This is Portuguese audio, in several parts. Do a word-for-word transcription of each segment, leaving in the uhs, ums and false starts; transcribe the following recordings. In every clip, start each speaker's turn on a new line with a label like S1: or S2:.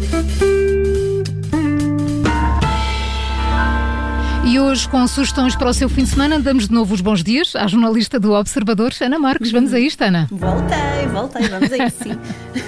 S1: E hoje, com sugestões para o seu fim de semana, damos de novo os bons dias à jornalista do Observador, Ana Marques. Vamos a isto, Ana?
S2: Voltei, voltei, vamos a isso, sim.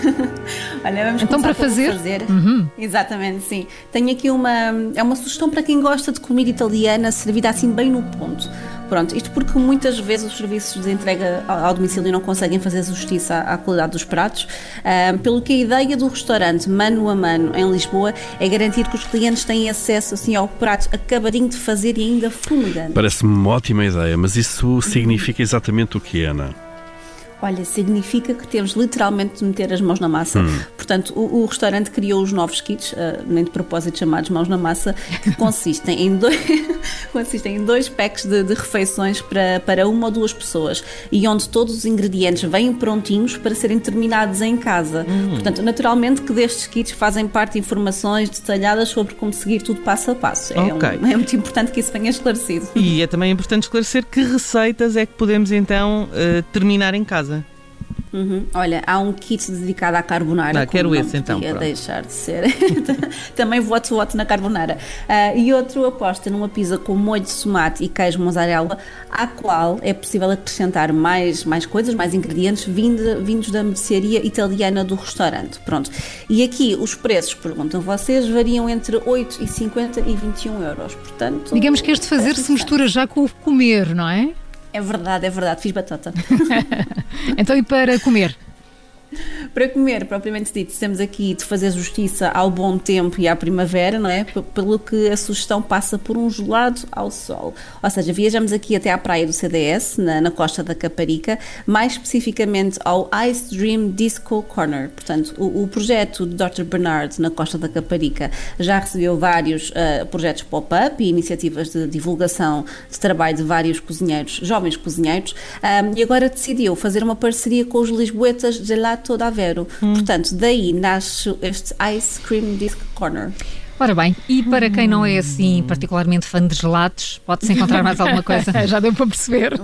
S2: Olha, vamos
S1: então, para fazer?
S2: fazer.
S1: Uhum.
S2: Exatamente, sim. Tenho aqui uma, é uma sugestão para quem gosta de comida italiana, servida assim bem no ponto. Pronto, isto porque muitas vezes os serviços de entrega ao domicílio não conseguem fazer justiça à qualidade dos pratos, um, pelo que a ideia do restaurante Mano a Mano em Lisboa é garantir que os clientes têm acesso assim ao prato acabadinho de fazer e ainda fumegante.
S3: Parece-me uma ótima ideia, mas isso significa exatamente o que, Ana?
S2: Olha, significa que temos literalmente de meter as mãos na massa. Hum. Portanto, o, o restaurante criou os novos kits, uh, nem de propósito chamados mãos na massa, que consistem em dois, consistem em dois packs de, de refeições para, para uma ou duas pessoas e onde todos os ingredientes vêm prontinhos para serem terminados em casa. Hum. Portanto, naturalmente que destes kits fazem parte informações detalhadas sobre como seguir tudo passo a passo. É,
S4: okay.
S2: um, é muito importante que isso venha esclarecido.
S4: E é também importante esclarecer que receitas é que podemos então uh, terminar em casa.
S2: Uhum. Olha, há um kit dedicado à carbonara.
S4: Ah, quero esse então.
S2: Não deixar de ser. Também voto, voto na carbonara. Uh, e outro aposta numa pizza com molho de tomate e queijo mozzarella, à qual é possível acrescentar mais, mais coisas, mais ingredientes vindo, vindos da mercearia italiana do restaurante. Pronto. E aqui os preços, perguntam vocês, variam entre oito e cinquenta e vinte e um euros. Portanto,
S1: digamos que este fazer se mistura já com o comer, não é?
S2: É verdade, é verdade, fiz batata.
S1: Então, e para comer?
S2: Para comer, propriamente dito, temos aqui de fazer justiça ao bom tempo e à primavera, não é? Pelo que a sugestão passa por um gelado ao sol. Ou seja, viajamos aqui até à praia do C D S, na, na costa da Caparica, mais especificamente ao Ice Dream Disco Corner. Portanto, o, o projeto de doutor Bernard na costa da Caparica já recebeu vários uh, projetos pop-up e iniciativas de divulgação de trabalho de vários cozinheiros, jovens cozinheiros, um, e agora decidiu fazer uma parceria com os lisboetas Gelato da Aveiro. Hum. Portanto, daí nasce este Ice Cream Disc Corner.
S1: Ora bem, e para quem não é assim particularmente fã de gelados, pode-se encontrar mais alguma coisa? Já deu para perceber.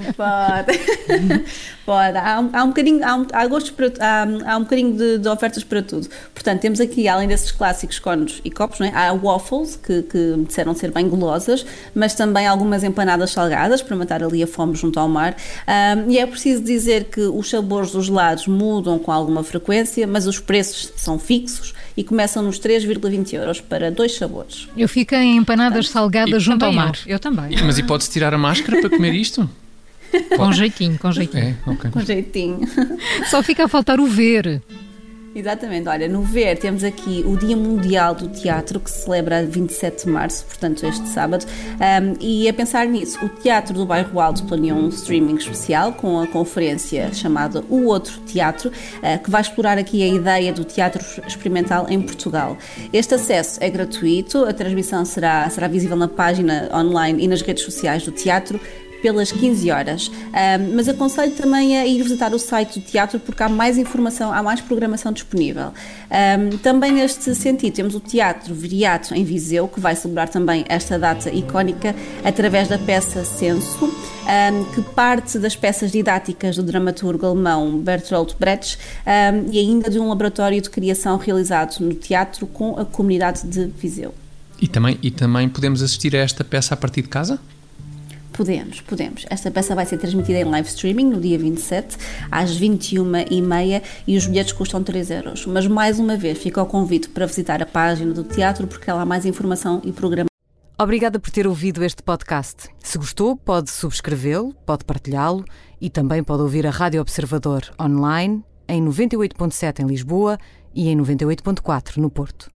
S2: Pode. Pode. Há um, há um bocadinho, há um, há gostos para, há, há um bocadinho de, de ofertas para tudo. Portanto, temos aqui, além desses clássicos cones e copos, não é? Há waffles, que, que disseram ser bem golosas, mas também algumas empanadas salgadas, para matar ali a fome junto ao mar. Um, e é preciso dizer que os sabores dos gelados mudam com alguma frequência, mas os preços são fixos e começam nos três vírgula vinte euros para dois sabores.
S1: Eu fico em empanadas
S5: Portanto,
S1: salgadas junto ao mar.
S5: Eu, eu também. Mas e pode-se tirar a máscara para comer isto?
S1: Com jeitinho, com jeitinho.
S5: É, okay.
S2: Com jeitinho.
S1: Só fica a faltar o ver.
S2: Exatamente, olha, no ver temos aqui o Dia Mundial do Teatro, que se celebra a vinte e sete de março, portanto este sábado, um, e a pensar nisso, o Teatro do Bairro Alto planeou um streaming especial com a conferência chamada O Outro Teatro, uh, que vai explorar aqui a ideia do teatro experimental em Portugal. Este acesso é gratuito, a transmissão será, será visível na página online e nas redes sociais do teatro, pelas quinze horas, um, mas aconselho também a ir visitar o site do teatro porque há mais informação, há mais programação disponível. Um, também neste sentido temos o Teatro Viriato em Viseu, que vai celebrar também esta data icónica através da peça Censo, um, que parte das peças didáticas do dramaturgo alemão Bertolt Brecht um, e ainda de um laboratório de criação realizado no teatro com a comunidade de Viseu.
S5: E também, e também podemos assistir a esta peça a partir de casa?
S2: Podemos, podemos. Esta peça vai ser transmitida em live streaming no dia vinte e sete, às vinte e uma e meia, e os bilhetes custam três euros. Mas, mais uma vez, fica o convite para visitar a página do teatro, porque lá há mais informação e programa.
S6: Obrigada por ter ouvido este podcast. Se gostou, pode subscrevê-lo, pode partilhá-lo e também pode ouvir a Rádio Observador online em noventa e oito ponto sete em Lisboa e em noventa e oito ponto quatro no Porto.